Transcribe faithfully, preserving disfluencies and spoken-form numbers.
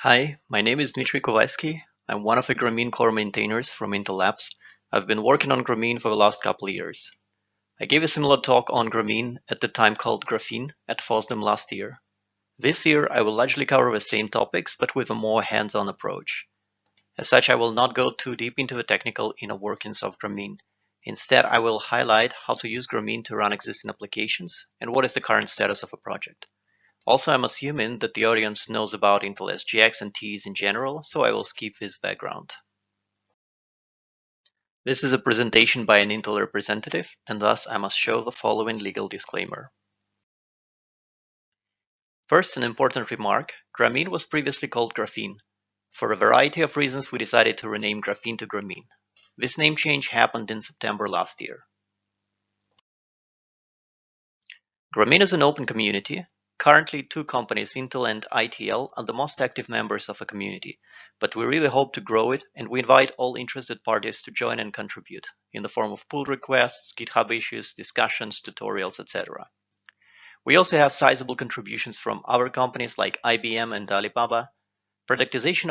Hi, my name is Dmitry Kovalsky. I'm one of the Grameen core maintainers from Intel Labs. I've been working on Grameen for the last couple of years. I gave a similar talk on Grameen at the time called Graphene at FOSDEM last year. This year, I will largely cover the same topics, but with a more hands-on approach. As such, I will not go too deep into the technical inner workings of Grameen. Instead, I will highlight how to use Grameen to run existing applications and what is the current status of a project. Also, I'm assuming that the audience knows about Intel S G X and T Es in general, so I will skip this background. This is a presentation by an Intel representative, and thus I must show the following legal disclaimer. First, an important remark: Grameen was previously called Graphene. For a variety of reasons, we decided to rename Graphene to Grameen. This name change happened in September last year. Grameen is an open community. Currently, two companies, Intel and I T L, are the most active members of a community, but we really hope to grow it, and we invite all interested parties to join and contribute in the form of pull requests, GitHub issues, discussions, tutorials, et cetera. We also have sizable contributions from other companies like I B M and Alibaba. Productization